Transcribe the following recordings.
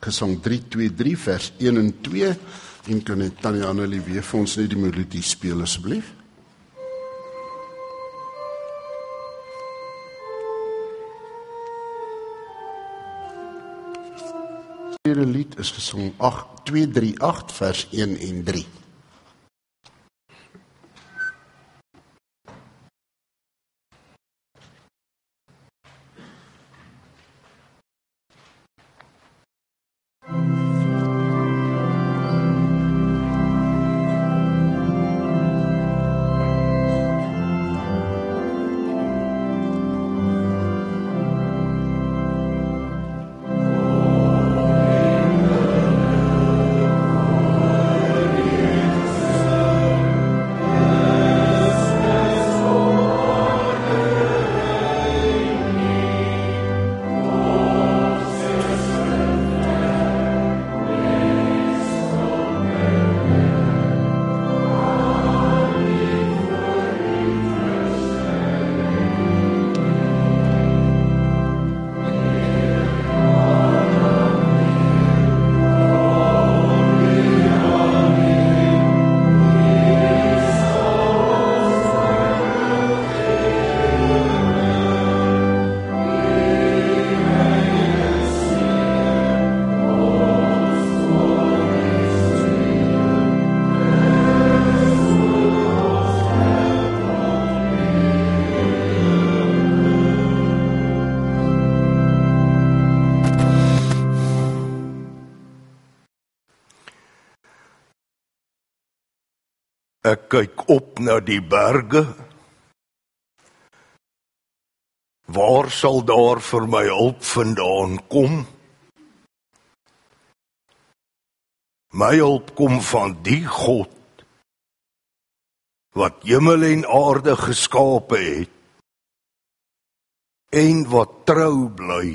Gesang 323 vers 1 en 2 en kan net Tannie Annelie weer vir ons net die melodie speel asseblief. Die tweede lied is Gesang 238 vers 1 en 3. Ek kyk op na die berge. Waar sal daar vir my hulp vandaan kom? My hulp kom van die God wat hemel en aarde geskape het en wat trou bly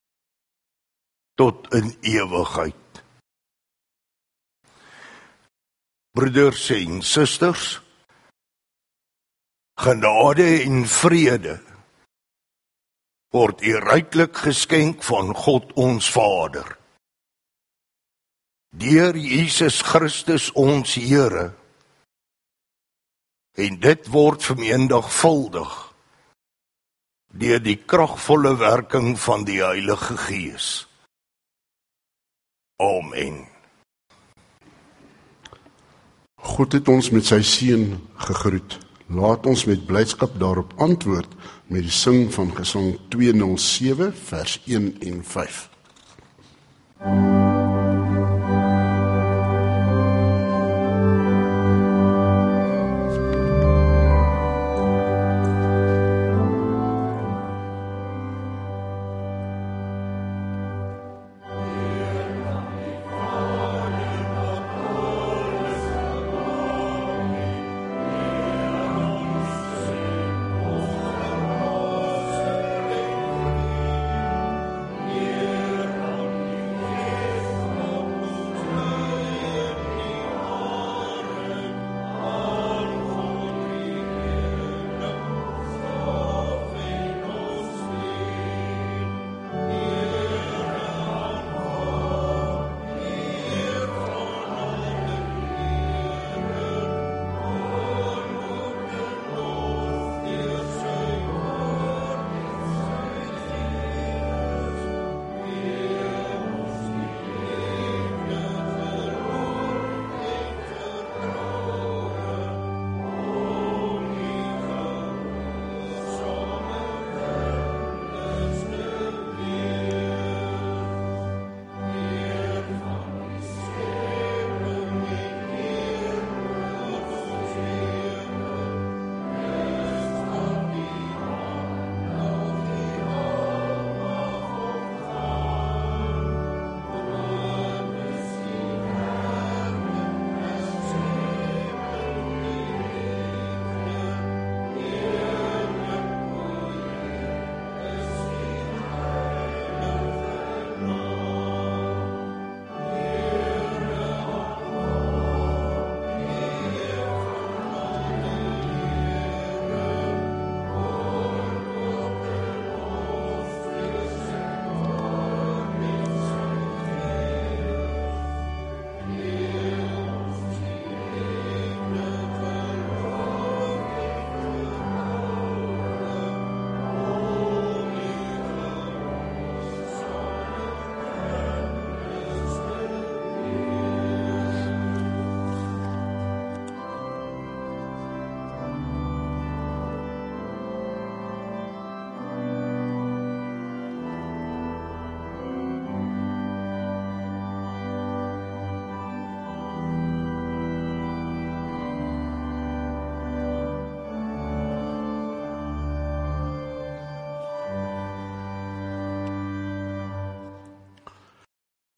tot in ewigheid. Broeders en susters, genade en vrede word u ryklik geskenk van God ons Vader, deur Jesus Christus ons Here, en dit word vermenigvuldig deur die kragvolle werking van die Heilige Gees. Amen. God het ons met sy seën gegroet. Laat ons met blydskap daarop antwoord met die sing van Gesang 207 vers 1 en 5. Yeah.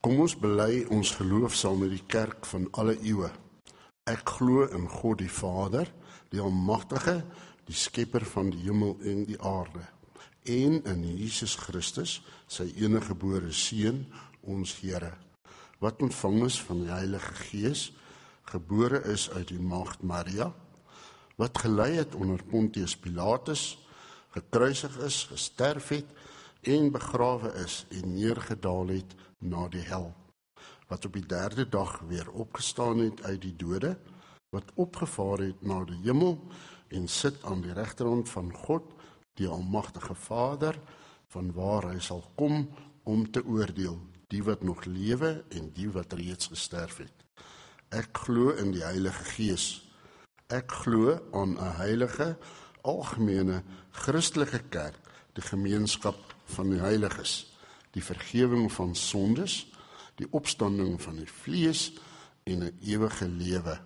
Kom ons bely ons geloof saam met die kerk van alle eeue. Ek glo in God die Vader, die Almagtige, die skepper van die hemel en die aarde, en in Jesus Christus, sy enige gebore Seun, ons Here, wat ontvang is van die Heilige Gees, gebore is uit die maagd Maria, wat gelei het onder Pontius Pilatus, gekruisig is, gesterf het, en begrawe is en neergedaal het na die hel, wat op die 3de dag weer opgestaan het uit die dode, wat opgevaar het na die hemel en sit aan die regterhand van God, die Almagtige Vader, vanwaar hy sal kom om te oordeel, die wat nog lewe en die wat reeds gesterf het. Ek glo in die Heilige Gees. Ek glo aan 'n heilige, algemene, Christelike kerk, die gemeenskap van die heiliges, die vergifnis van sondes, die opstanding van die vlees en 'n ewige lewe.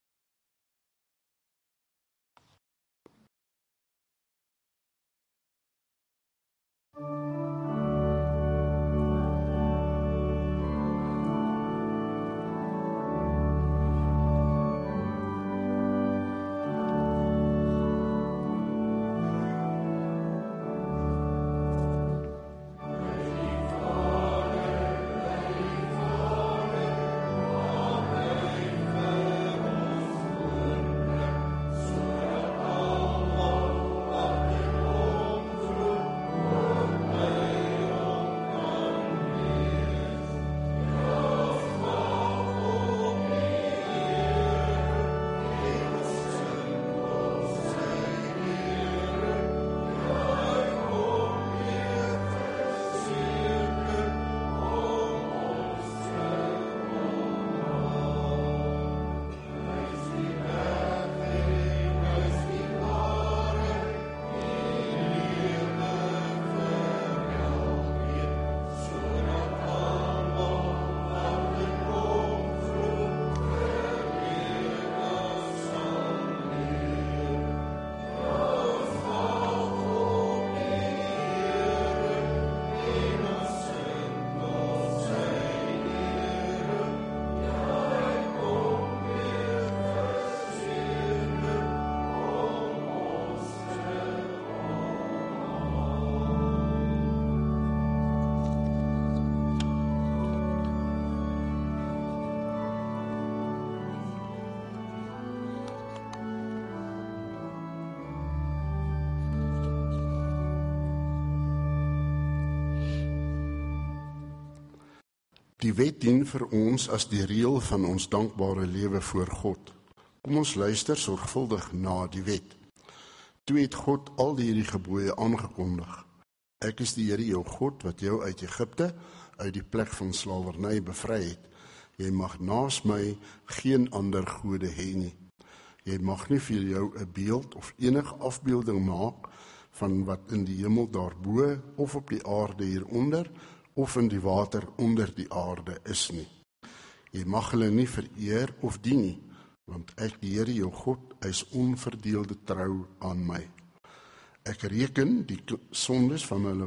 Die wet dien vir ons as die reël van ons dankbare lewe voor God. Kom ons luister sorgvuldig na die wet. Toe het God al hierdie gebooie aangekondig. Ek is die Here jou God wat jou uit Egipte, uit die plek van slawerny bevry het. Jy mag naas my geen ander gode hê nie. Jy mag nie vir jou 'n beeld of enige afbeelding maak van wat in die hemel daarbo of op die aarde hieronder of in die water onder die aarde is nie. Jy mag hulle nie vereer of dien nie, want ek die Here jou God is onverdeelde trou aan my. Ek reken die sondes van hulle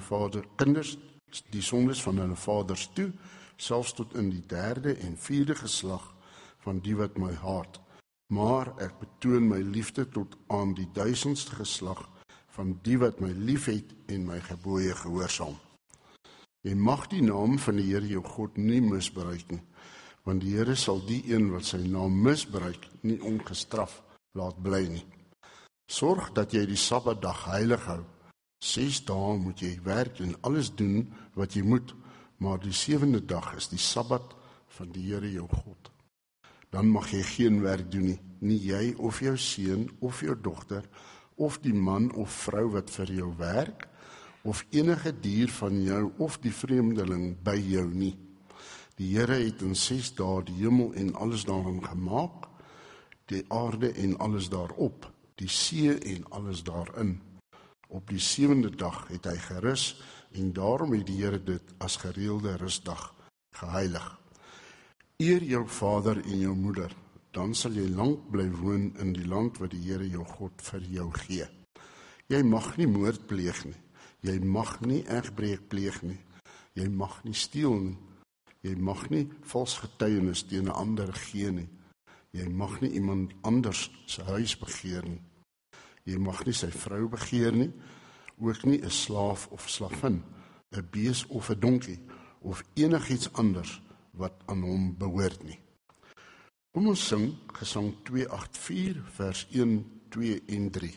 vaders toe, selfs tot in die 3de en 4de geslag van die wat my haat. Maar ek betoon my liefde tot aan die 1000ste geslag van die wat my liefhet en my gebooie gehoorsaam. Jy mag die naam van die Here jou God nie misbruik nie, want die Here sal die een wat sy naam misbruik nie ongestraf laat bly nie. Sorg dat jy die Sabbatdag heilig hou. 6 dae moet jy werk en alles doen wat jy moet, maar die 7de dag is die Sabbat van die Here jou God. Dan mag jy geen werk doen nie jy of jou seun of jou dogter, of die man of vrou wat vir jou werk, of enige dier van jou of die vreemdeling by jou nie. Die Here het in 6 dae die hemel en alles daarin gemaak, die aarde en alles daarop, die see en alles daarin. Op die 7de dag het hy gerus en daarom het die Here dit as gereelde rusdag geheilig. Eer jou vader en jou moeder, dan sal jy lank bly woon in die land wat die Here jou God vir jou gee. Jy mag nie moord pleeg nie. Jy mag nie egbreek pleeg nie. Jy mag nie steel nie. Jy mag nie vals getuienis teen 'n ander gee nie. Jy mag nie iemand anders se huis begeer nie. Jy mag nie sy vrou begeer nie, ook nie 'n slaaf of slavin, 'n bees of 'n donkie, of enigiets anders wat aan hom behoort nie. Kom ons sing Gesang 284 vers 1, 2 en 3.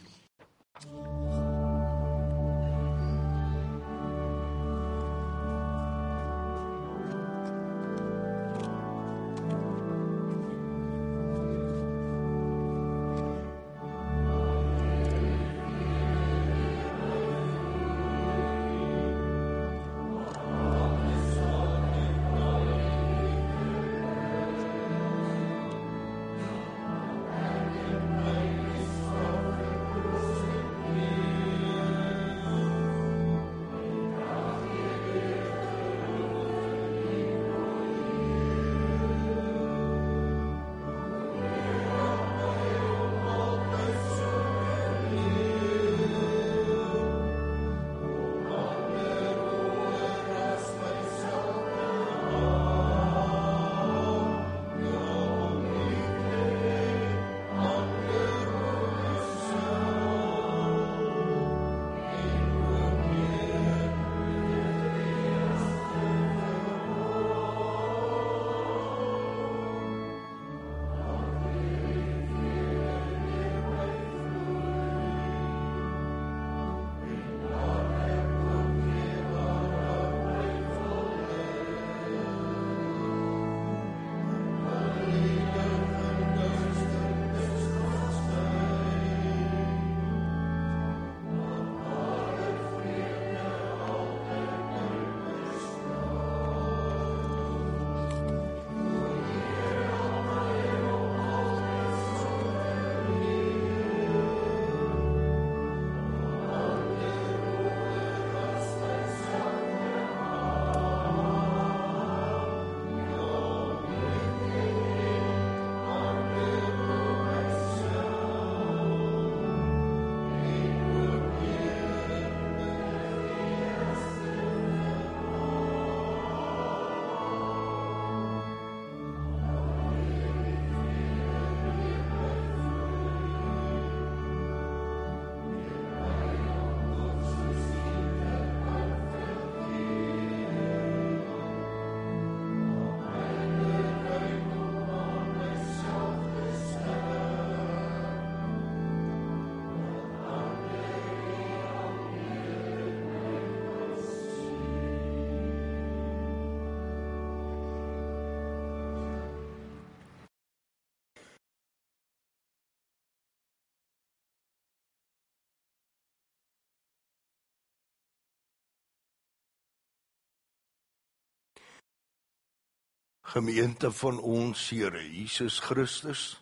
Gemeente van ons Here Jesus Christus,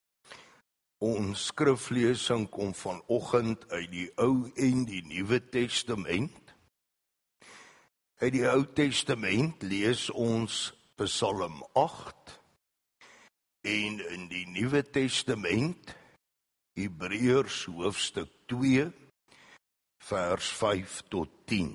ons skriflesing kom vanoggend uit die Ou en die Nuwe Testament. Uit die Ou Testament lees ons Psalm 8 en in die Nuwe Testament Hebreërs hoofstuk 2 vers 5 tot 10.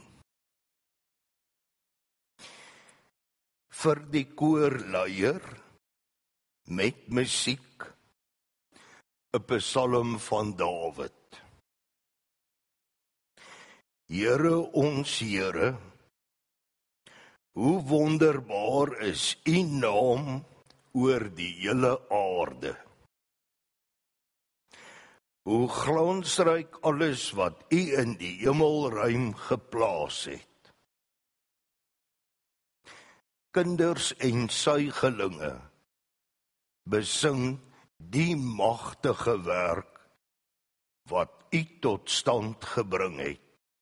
Vir die koorleier met musiek 'n psalm van Dawid. Here ons Here, hoe wonderbaar is U naam oor die hele aarde. Hoe glansryk alles wat U in die hemelruim geplaas het. Kinders en suigelinge besing die magtige werk wat U tot stand gebring het.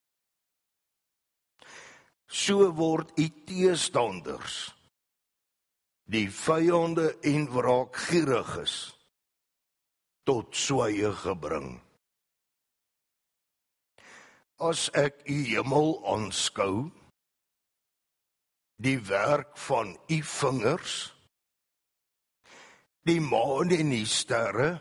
So word U teestanders, die vyande en wraakgieriges, tot swye gebring. As ek U hemel aanskou, die werk van U vingers, die maan en die sterre,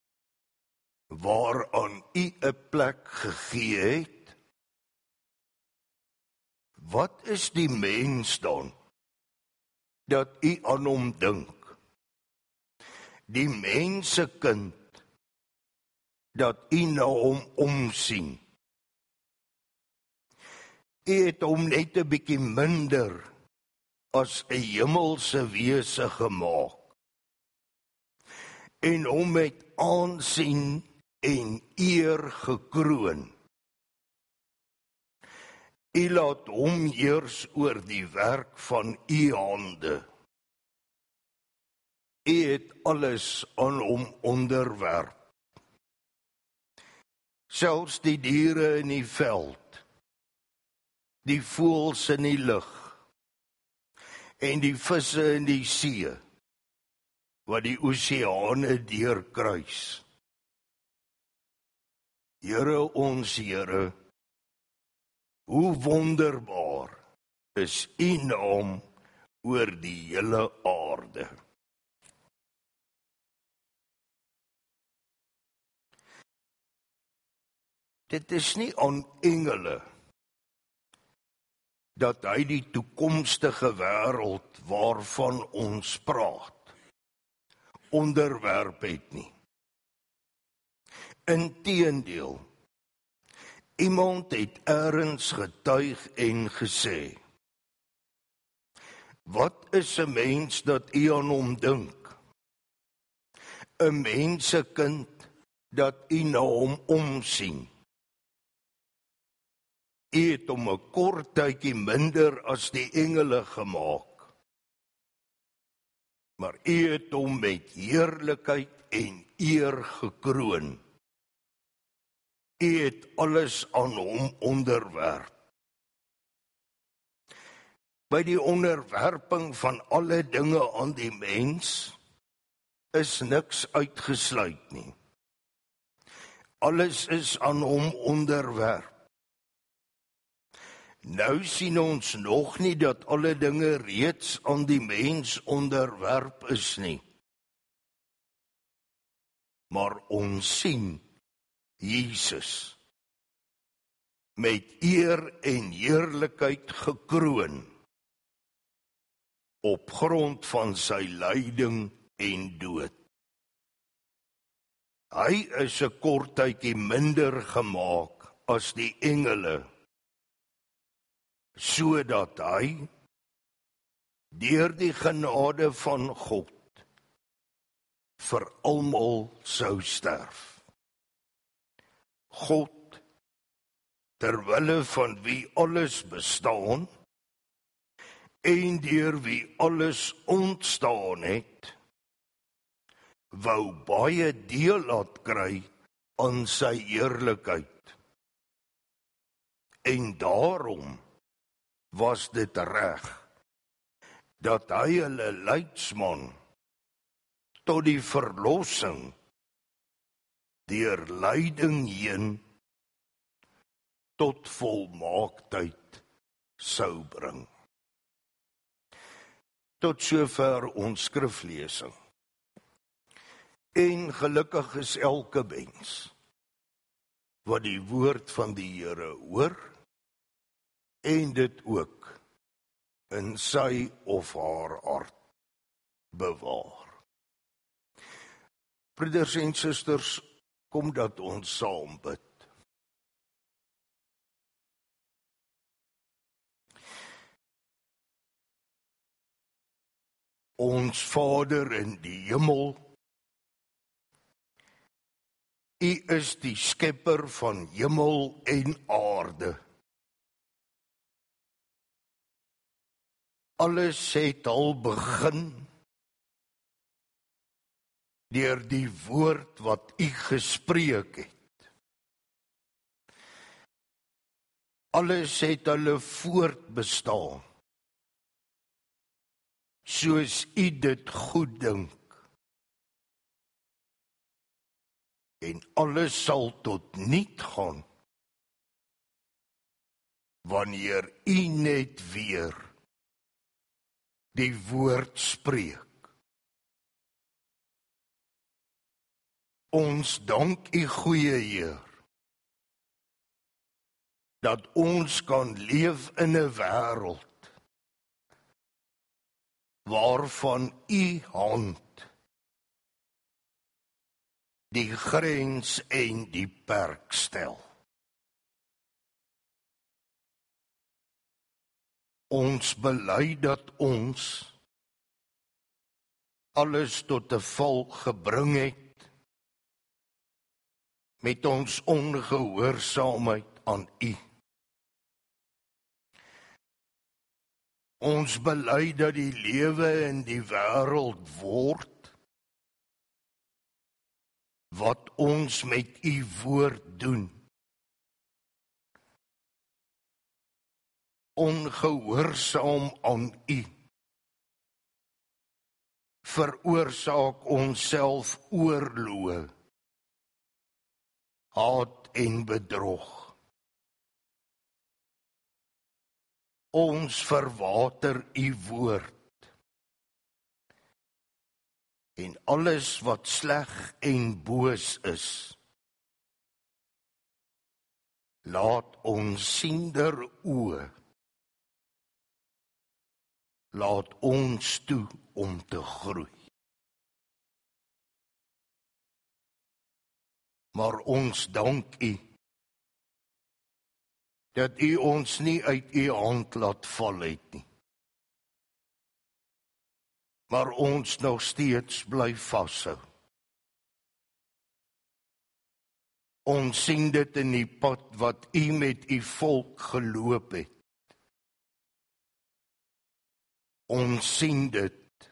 waaraan U 'n plek gegee het. Wat is die mens dan, dat u aan hom dink. Die mensekind, dat u na hom omsien. U het hom net 'n bietjie minder as 'n hemelse wese gemaak. En hom met aansien en eer gekroon. U laat hom heers oor die werk van u hande. U het alles aan hom onderwerp. Selfs die diere in die veld, die voëls in die lug, en die visse in die see, wat die oseane deurkruis. Here ons Here, hoe wonderbaar is u naam oor die hele aarde. Dit is nie aan engele dat hy die toekomstige wêreld waarvan ons praat, onderwerp het nie. Inteendeel, iemand het eers getuig en gesê, wat is 'n mens dat u aan hom dink? 'n mensekind dat u na hom omsien. U het hom 'n kort tydjie minder as die engele gemaak. Maar u het hom met heerlikheid en eer gekroon. U het alles aan hom onderwerp. By die onderwerping van alle dinge aan die mens is niks uitgesluit nie. Alles is aan hom onderwerp. Nou sien ons nog nie dat alle dinge reeds aan die mens onderwerp is nie. Maar ons sien Jesus met eer en heerlikheid gekroon op grond van sy lyding en dood. Hy is 'n kort tydjie minder gemaak as die engele, sodat hy deur die genade van God vir almal sou sterf. God, terwille van wie alles bestaan en deur wie alles ontstaan het, wou baie deel laat kry aan sy heerlikheid. En daarom was dit reg dat hy hulle leidsman tot die verlossing deur lyding heen tot volmaaktheid sou bring. Tot sover ons skriflesing. En gelukkig is elke mens wat die woord van die Here hoor en dit ook in sy of haar hart bewaar. Broeders en susters, kom dat ons saam bid. Ons Vader in die hemel, U is die skepper van hemel en aarde. Alles het al begin deur die woord wat U gespreek het. Alles het hulle voortbestaan, soos U dit goed dink. En alles sal tot niet gaan, wanneer U net weer die woord spreek. Ons dank U, goeie Heer, dat ons kan leef in 'n wêreld waarvan u hand die grens en die perk stel. Ons bely dat ons alles tot 'n val gebring het met ons ongehoorsaamheid aan u. Ons bely dat die lewe in die wêreld word wat ons met u woord doen. Ongehoorsaam aan u. Veroorsaak onsself oorloë, haat en bedrog. Ons verwater u woord. En alles wat sleg en boos is, laat ons siender oë. Laat ons toe om te groei. Maar ons dank u, dat u ons nie uit u hand laat val het nie. Maar ons nog steeds bly vashou. Ons sien dit in die pad wat u met u volk geloop het. Ons sien dit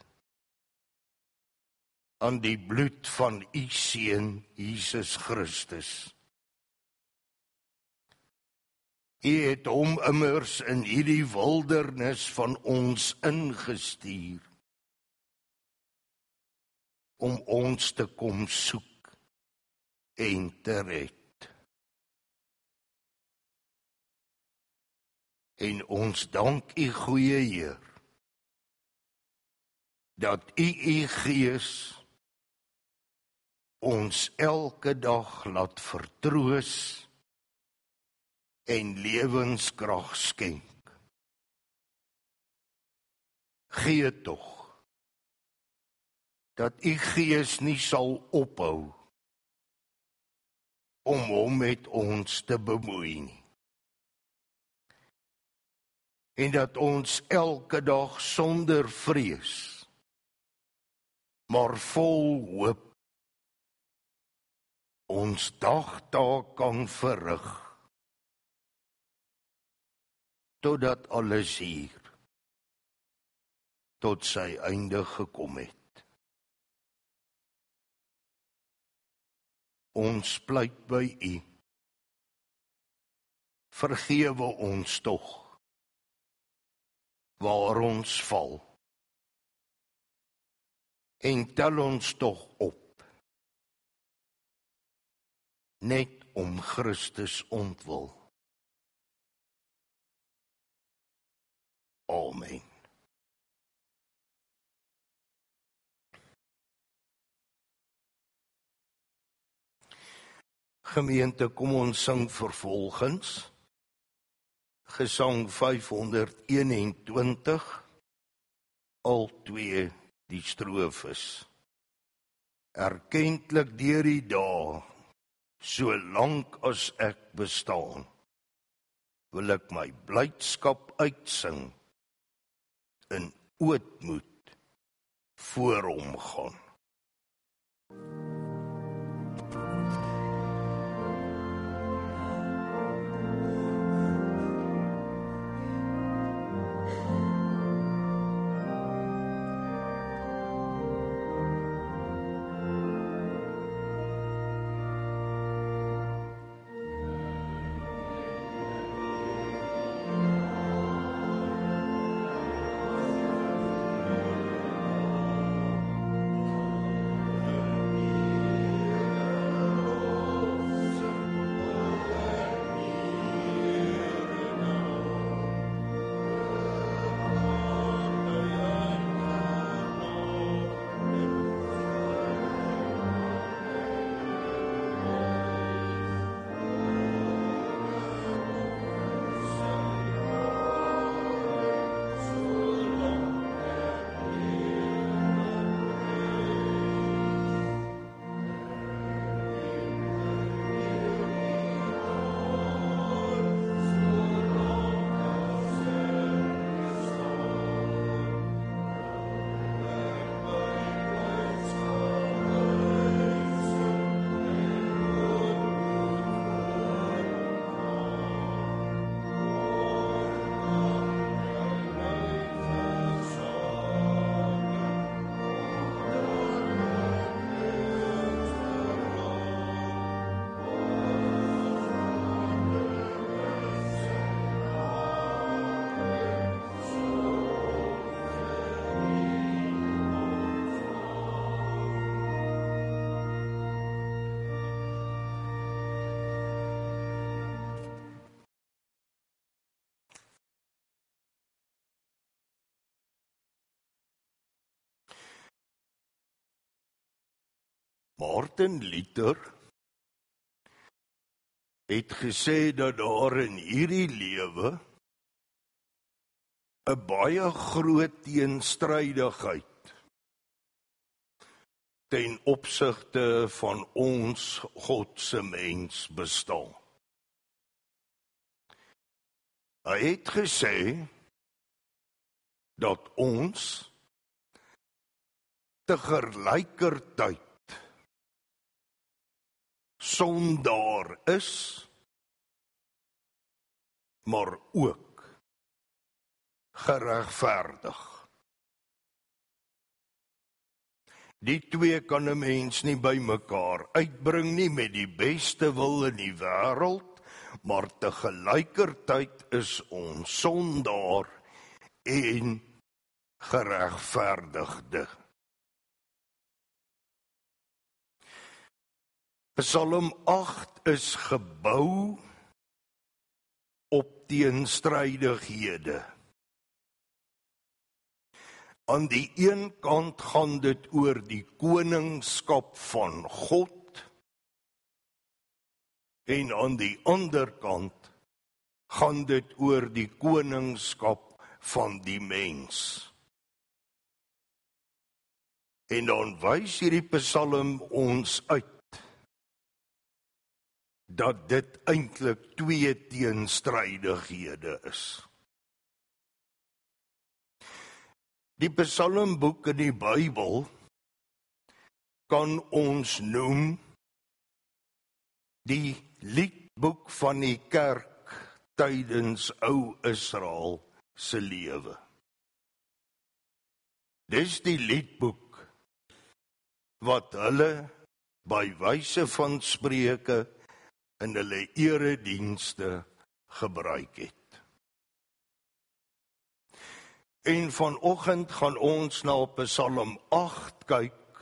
aan die bloed van u seun Jesus Christus. U het hom immers in hierdie wildernis van ons ingestuur om ons te kom soek en te red. En ons dank u, goeie Heer, dat u Gees ons elke dag laat vertroos en lewenskrag skenk. Gee tog dat u Gees nie sal ophou om hom met ons te bemoei nie. En dat ons elke dag sonder vrees, maar vol hoop, ons dagtaak kan verrig, totdat alles hier tot sy einde gekom het. Ons pleit by u, vergewe ons tog, waar ons val, en tel ons tog op, net om Christus ontwil. Amen. Gemeente, kom ons sing vervolgens Gesang 521, al twee die strofes. Erkentlik deur die dae, solank as ek bestaan, wil ek my blydskap uitsing, in ootmoed voor hom gaan. Martin Luther het gesê dat daar in hierdie lewe 'n baie groot teenstrydigheid ten opsigte van ons God se mens bestaan. Hy het gesê dat ons tegelykertyd sondaar is, maar ook geregverdig. Die twee kan 'n mens nie by mekaar uitbring nie met die beste wil in die wêreld, maar tegelykertyd is ons sondaar en geregverdigde. Psalm 8 is gebou op teenstrydighede. Aan die een kant gaan dit oor die koningskap van God, en aan die ander kant gaan dit oor die koningskap van die mens. En dan wys hierdie Psalm ons uit dat dit eintlik twee teenstrydighede is. Die Psalmboek in die Bybel kan ons noem die liedboek van die kerk tydens ou Israel se lewe. Dis die liedboek wat hulle by wyse van spreuke in hulle eredienste gebruik het. En vanoggend gaan ons na Psalm 8 kyk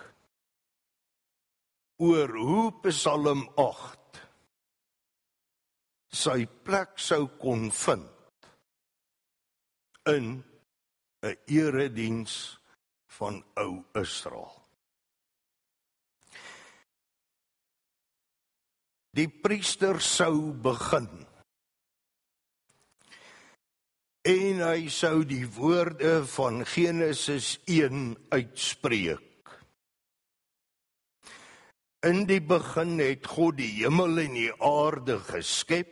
oor hoe Psalm 8 sy plek sou kon vind in 'n erediens van ou Israel. Die priester sou begin en hy sou die woorde van Genesis 1 uitspreek. In die begin het God die hemel en die aarde geskep.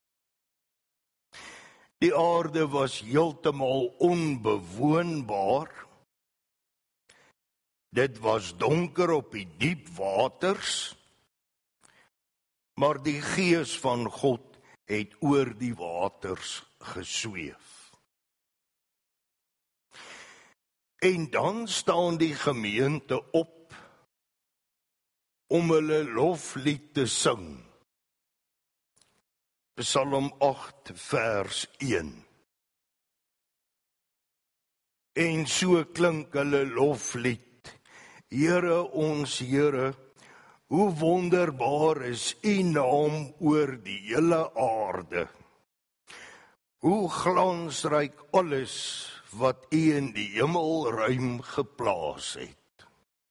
Die aarde was heeltemal onbewoonbaar. Dit was donker op die diep waters, maar die Gees van God het oor die waters gesweef. En dan staan die gemeente op om hulle loflied te sing. Psalm 8 vers 1. En so klink hulle loflied. Here ons Here, hoe wonderbaar is U naam oor die hele aarde. Hoe glansryk alles wat U in die hemelruim geplaas het.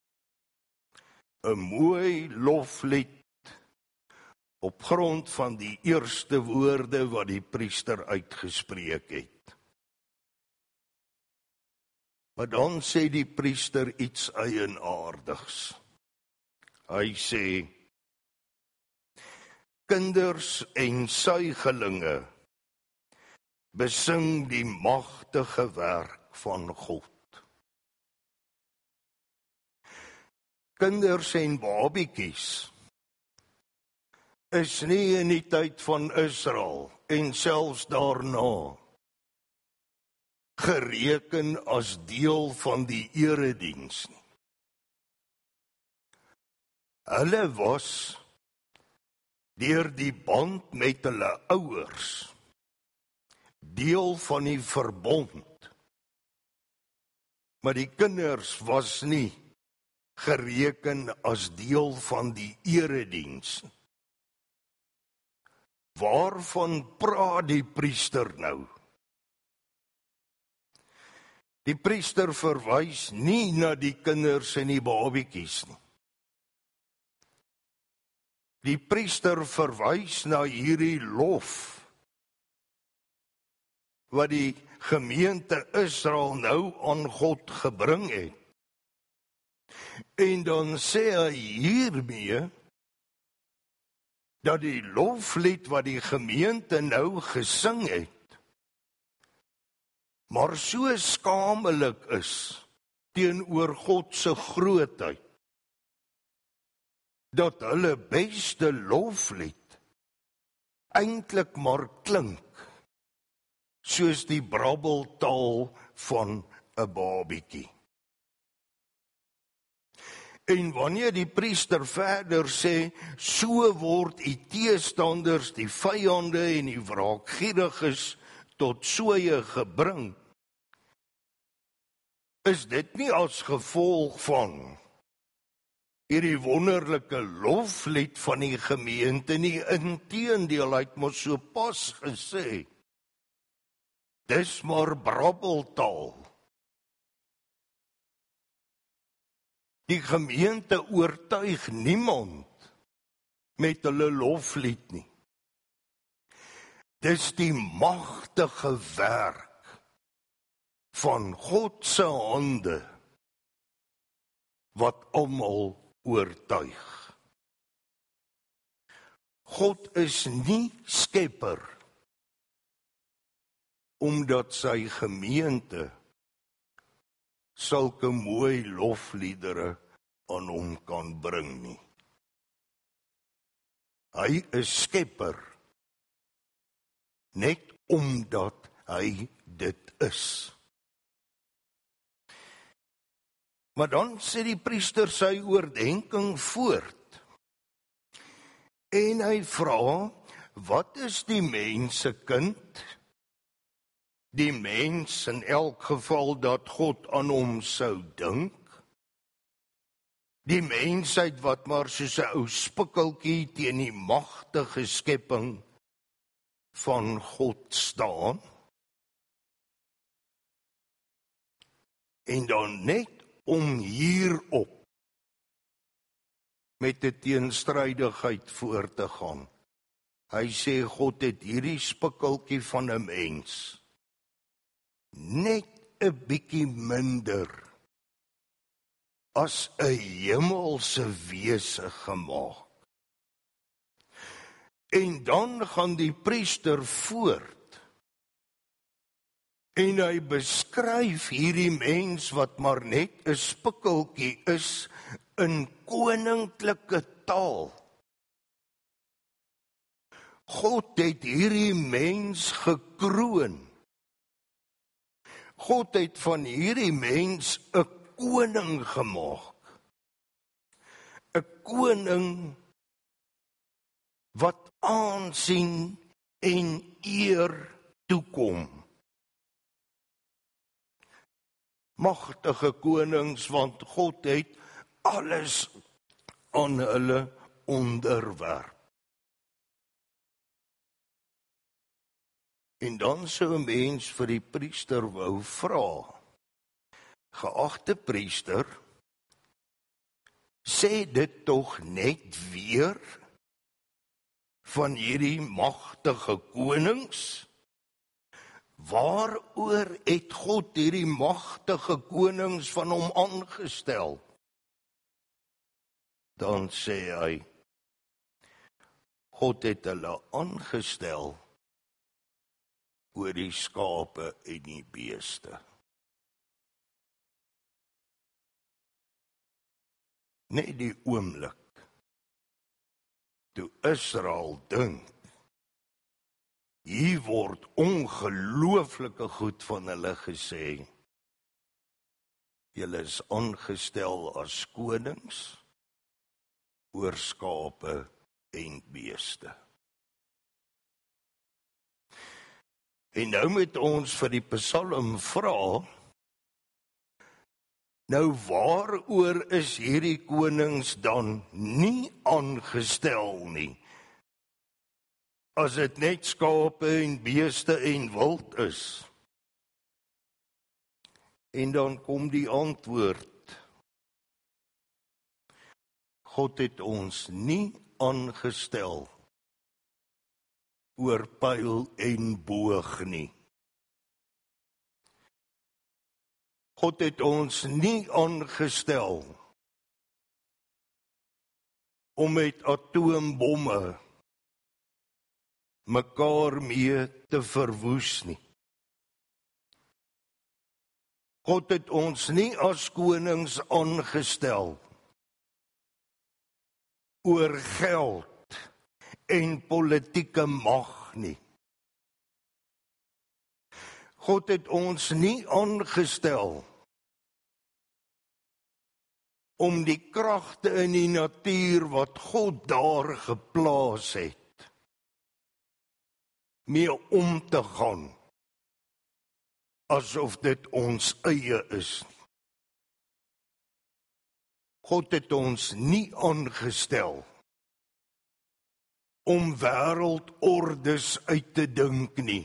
'n mooi loflied op grond van die eerste woorde wat die priester uitgespreek het. Maar dan sê die priester iets eienaardigs. Hy sê, kinders en suigelinge besing die magtige werk van God. Kinders en babiekies is nie in die tyd van Israel en selfs daarna gereken as deel van die erediens nie. Hulle was deur die band met hulle ouers deel van die verbond. Maar die kinders was nie gereken as deel van die erediens. Waarvan praat die priester nou? Die priester verwys nie na die kinders en die babiekies nie. Die priester verwys na hierdie lof wat die gemeente Israel nou aan God gebring het. En dan sê hy hiermee dat die loflied wat die gemeente nou gesing het, maar so skamelik is teenoor God se grootheid, dat hulle beste loflied eintlik maar klink soos die brabbeltaal van 'n babietjie. En wanneer die priester verder sê, so word die teestanders, die vyande en die wraakgieriges tot sooie gebring, is dit nie as gevolg van hierdie wonderlike loflied van die gemeente nie, inteendeel, hy het mos so pas gesê, dis maar brabbeltaal. Die gemeente oortuig niemand met hulle loflied nie. Dis die magtige werk van God se hande wat almal oortuig. God is nie skepper omdat sy gemeente sulke mooi lofliedere aan hom kan bring nie. Hy is skepper net omdat hy dit is. Maar dan sê die priester sy oordenking voort. En hy vra, wat is die mens se kind? Die mens in elk geval dat God aan hom sou dink. Die mensheid wat maar soos 'n ou spikkeltjie teen die magtige skepping van God staan. En dan net om hierop met 'n teenstrydigheid voor te gaan. Hy sê God het hierdie spikkeltjie van 'n mens net 'n bietjie minder as 'n hemelse wese gemaak. En dan gaan die priester voort en hy beskryf hierdie mens wat maar net 'n spikkeltjie is in koninklike taal. God het hierdie mens gekroon. God het van hierdie mens 'n koning gemaak. 'n koning wat aansien en eer toekom. Magtige konings, want God het alles aan hulle onderwerp. En dan sou 'n mens vir die priester wou vra, geagte priester, sê dit tog net weer van hierdie magtige konings? Waaroor het God hierdie magtige konings van hom aangestel? Dan sê hy, God het hulle aangestel oor die skape en die beeste. Net die oomblik toe Israel dink, hier word ongelooflike goed van hulle gesê. Julle is aangestel as konings oor skape en beeste. En nou moet ons vir die Psalm vra, nou waaroor is hierdie konings dan nie aangestel nie? As dit net skape en beeste en wild is. En dan kom die antwoord. God het ons nie aangestel oor pyl en boog nie. God het ons nie aangestel om met atoombomme mekaar mee te verwoes nie. God het ons nie as konings aangestel oor geld en politieke mag nie. God het ons nie aangestel om die kragte in die natuur wat God daar geplaas het, mee om te gaan, asof dit ons eie is. God het ons nie aangestel om wêreldordes uit te dink nie,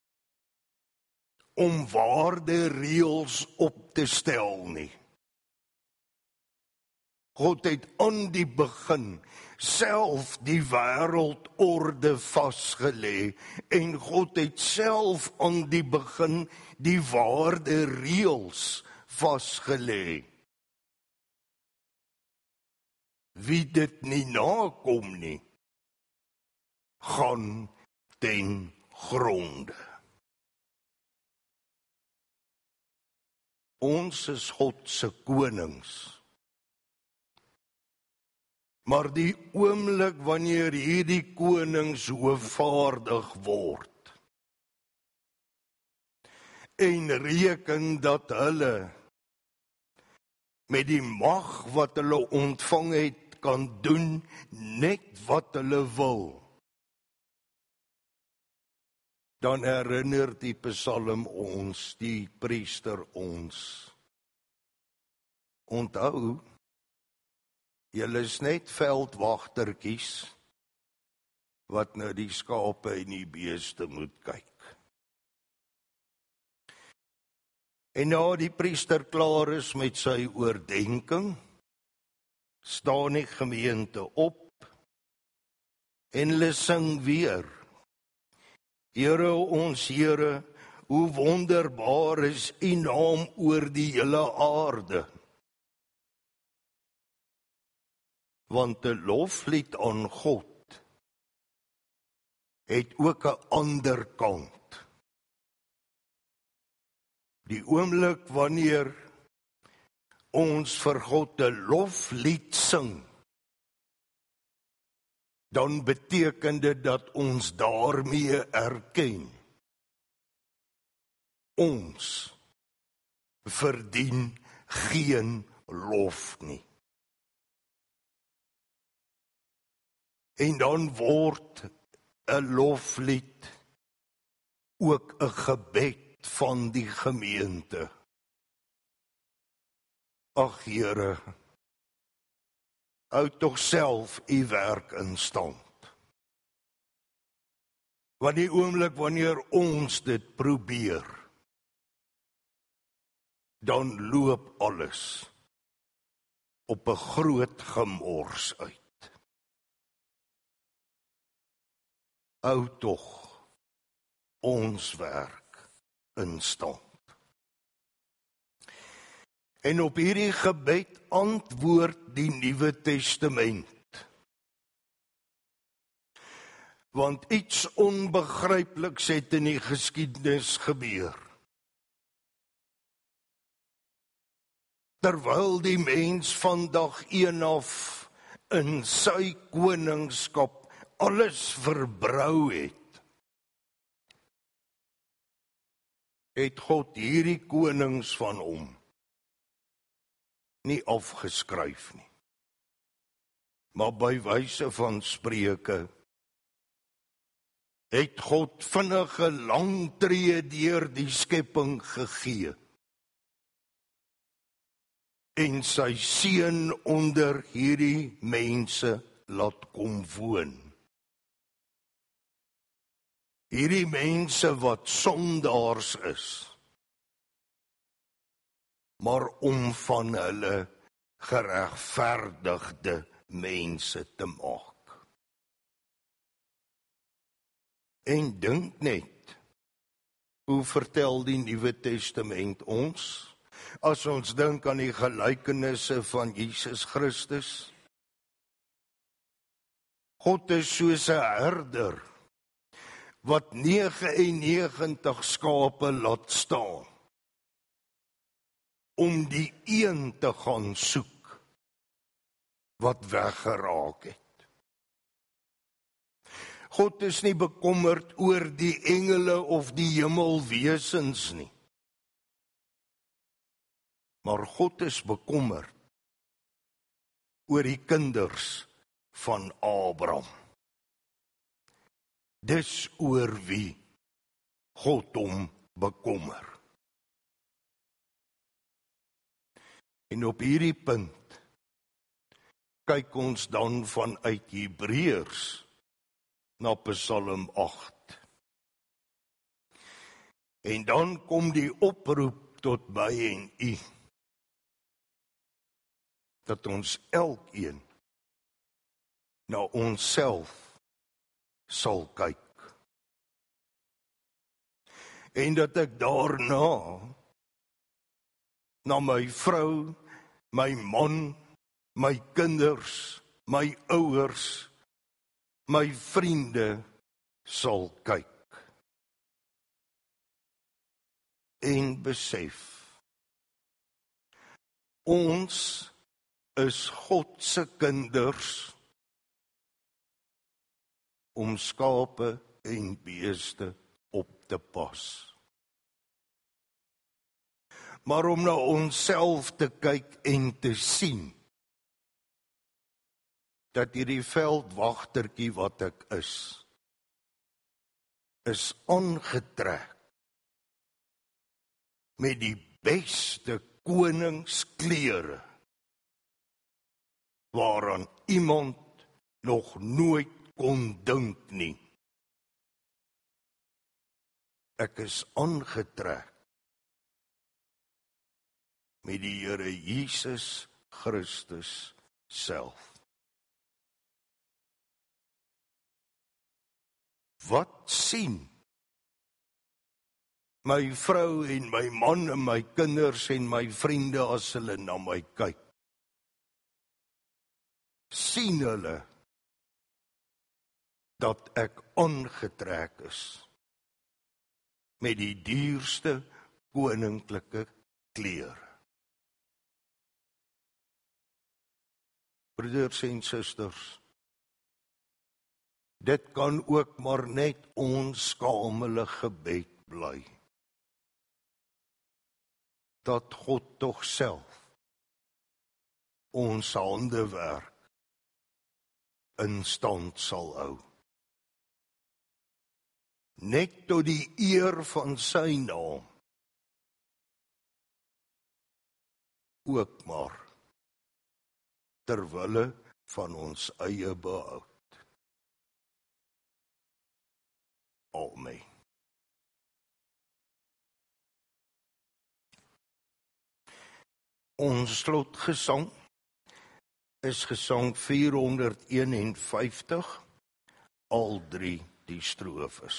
om waardereëls op te stel nie. God het aan die begin self die wêreldorde vasgelê en God het self aan die begin die waardereëls vasgelê. Wie dit nie nakom nie, gaan ten gronde. Ons is God se konings. Maar die oomblik wanneer hierdie konings hoofvaardig word en reken dat hulle met die mag wat hulle ontvang het kan doen net wat hulle wil, dan herinner die Psalm ons, die priester ons. Onthou, julle is net veldwagtertjies wat na die skape en die beeste moet kyk. En na die priester klaar is met sy oordenking, staan die gemeente op en hulle sing weer. Here ons Here, hoe wonderbaar is U naam oor die hele aarde. Want 'n loflied aan God het ook 'n ander kant. Die oomblik wanneer ons vir God 'n loflied sing, dan beteken dit dat ons daarmee erken. Ons verdien geen lof nie. En dan word 'n loflied ook 'n gebed van die gemeente. Ag Here, hou tog self U werk in stand. Want die oomblik wanneer ons dit probeer, dan loop alles op 'n groot gemors uit. Hou tog ons werk in stand. En op hierdie gebed antwoord die Nuwe Testament. Want iets onbegrypliks het in die geskiedenis gebeur. Terwyl die mens van dag 1 af in sy koningskap alles verbrou het God hierdie konings van hom nie afgeskryf nie. Maar by wyse van Spreuke het God vinnige lang tree deur die skepping gegee en sy seun onder hierdie mense laat kom woon. Hierdie mense wat sondaars is, maar om van hulle geregverdigde mense te maak. En dink net, hoe vertel die Nuwe Testament ons, as ons dink aan die gelykenisse van Jesus Christus? God is soos 'n herder, wat 99 skape laat staan, om die een te gaan soek, wat weggeraak het. God is nie bekommerd oor die engele of die hemelwesens nie. Maar God is bekommerd oor die kinders van Abraham. Dis oor wie God hom bekommer. En op hierdie punt kyk ons dan vanuit Hebreërs na Psalm 8. En dan kom die oproep tot my en u, dat ons elkeen na onsself sal kyk. En dat ek daarna na my vrou, my man, my kinders, my ouers, my vriende sal kyk. En besef, ons is God se kinders, om skape en beeste op te pas. Maar om na onsself te kyk en te sien, dat hierdie veldwagtertjie wat ek is aangetrek met die beste koningsklere, waaraan iemand nog nooit kon dink nie. Ek is aangetrek met die Here Jesus Christus self. Wat sien my vrou en my man en my kinders en my vriende as hulle na my kyk? Sien hulle dat ek aangetrek is met die duurste koninklike klere? Broeders en susters, dit kan ook maar net ons skamele gebed bly, dat God tog self ons handewerk in stand sal hou. Net tot die eer van sy naam, ook maar terwille van ons eie behoud. Amen. Ons slotgesang is gesang 451, al 3 die strofes.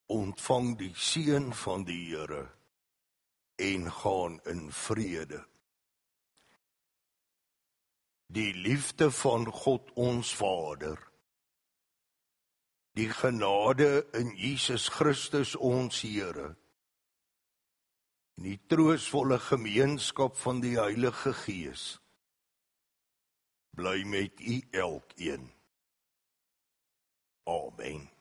ontvang die seën van die Here en gaan in vrede. Die liefde van God ons Vader, die genade in Jesus Christus ons Here, en die troostvolle gemeenskap van die Heilige Gees, bly met u elkeen. Amen.